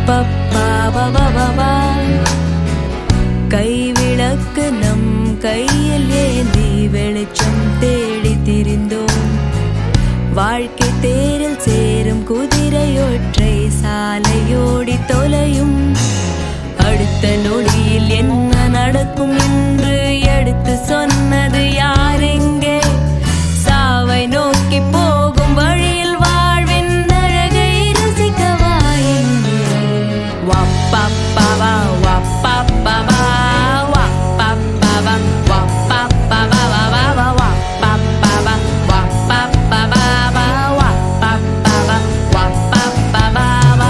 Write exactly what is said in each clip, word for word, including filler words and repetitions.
கைவிளக்கு நம் கையில் ஏந்தி வெளிச்சம் தேடி திரிந்தோம். வாழ்க்கை தேரில் சேரும் குதிரையொற்றை சாலையோடி தொலையும். அடுத்த நொடியில் என்ன நடக்கும் என்று எடுத்து சொன்னது யாரெங்கே? சாவை நோக்கி போகும் வழியில் வாழ்வின் அழகை ரசிக்கவா எங்கே? வாப்பாப்பாவா வாப்பாப்பாவா வாப்பாப்பாவா வாப்பாப்பாவா வாப்பாப்பாவா வாப்பாப்பாவா வாப்பாப்பாவா வாப்பாப்பாவா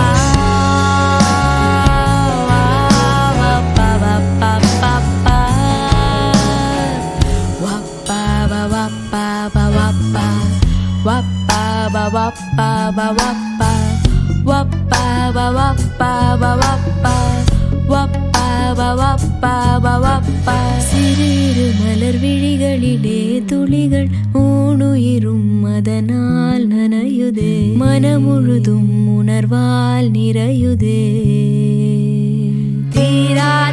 சிறு மலர் விழிகளிலே துளிகள் ஊனுயிரும் அதனால் நனையுதே. மனமுழுதும் உணர்வால் நிறையுதே. தீரா